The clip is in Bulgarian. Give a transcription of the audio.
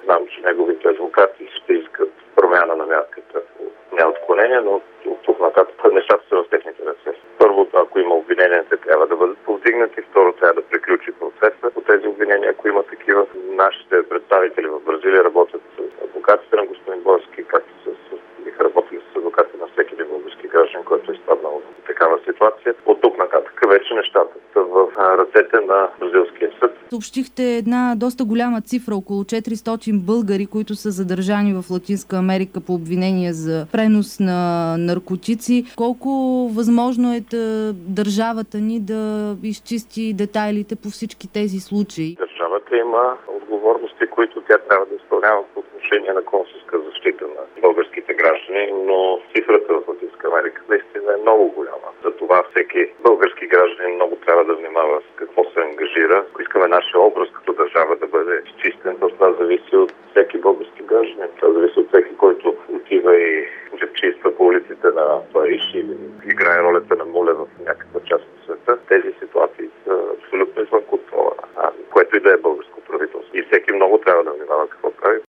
Знам, че неговите адвокати ще искат промяна на мярката, не отклонение, но от тук нататък нещата са в техните ръце. Първо, ако има обвинения, те трябва да бъдат повдигнати. Второ, трябва да приключи процеса по тези обвинения, ако има такива. Нашите представители в Бразилия работят с адвокатите на господин Бойски, както биха работили с адвокати на всеки един български граждан, който е изпаднал в такава ситуация. От тук нататък вече нещата са в ръцете на бразилския съд. Съобщихте една доста голяма цифра, около 400 българи, които са задържани в Латинска Америка по обвинения за пренос на наркотици. Колко възможно е държавата ни да изчисти детайлите по всички тези случаи? Държавата има отговорности, които тя трябва да изпълнява по отношение на консулска защита на българските граждани, но цифрата в Латинска Америка наистина е много голяма. Затова всеки български гражданин много трябва да внимава с какво се ангажира. Ако искаме нашия образ като държава да бъде изчистен, то това зависи от всеки български гражданин. Това зависи от всеки, който отива и чиства по улиците на Париж или играе ролята на муля в някаква част от света. Тези ситуации са абсолютно извън контрола, което и да е българско правителство. И всеки много трябва да внимава какво прави.